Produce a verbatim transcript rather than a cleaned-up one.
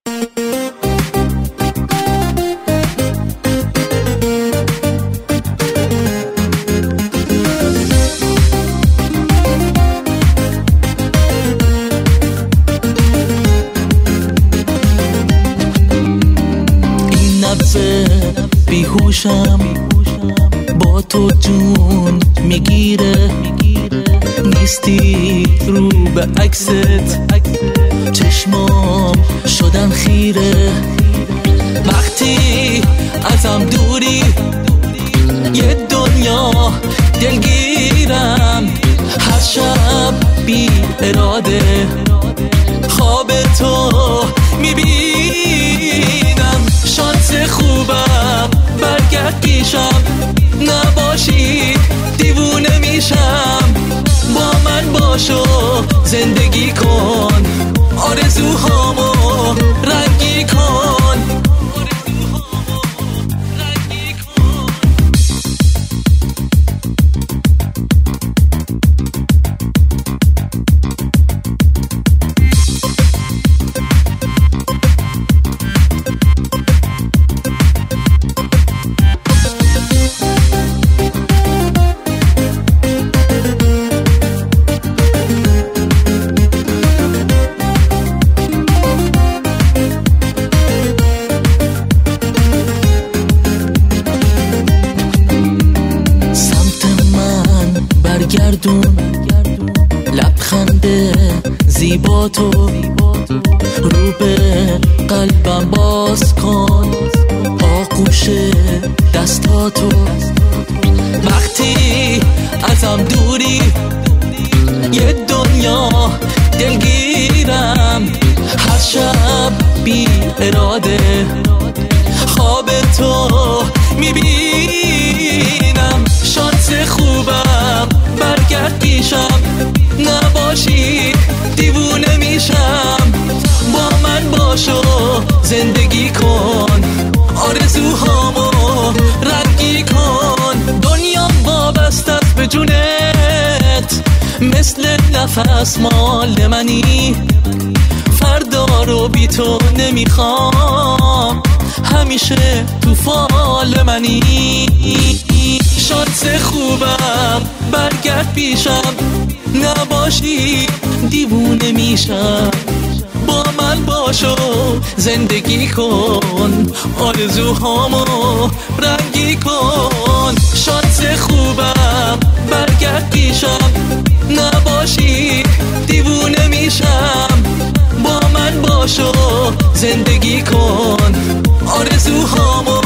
بیهوشم با تو جون میگیره، نیستی رو به عکست، چشمام شدن خیره. وقتی ازم دوری یه دنیا دلگیرم، هر شب بی اراده خواب تو میبینم. شانس خوبم برگرد پیشم، نباشی دیوونه میشم. با من باشو زندگی کن، آرزوهامو رنگی کن. گردون لبخند زیبا تو، رو به قلبم باز کن آغوش دستاتو. وقتی ازم دوری یه دنیا دلگیرم، هر شب بی اراده خواب تو میبینم. شانس خوبم برگرد پیشم، نباشی دیوونه میشم. با من باشو زندگی کن، آرزوهامو رنگی کن. دنیا وابسته است به جونت، مثل نفس مال منی. فردا رو بی تو نمیخوام، همیشه تو فال منی. شانس خوبم برگرد پیشم، نباشی دیوونه میشم. با من باشو زندگی کن، آرزوهامو رنگی کن. شانس خوبم برگرد پیشم، نباشی دیوونه میشم. با من باشو زندگی کن، آرزوهامو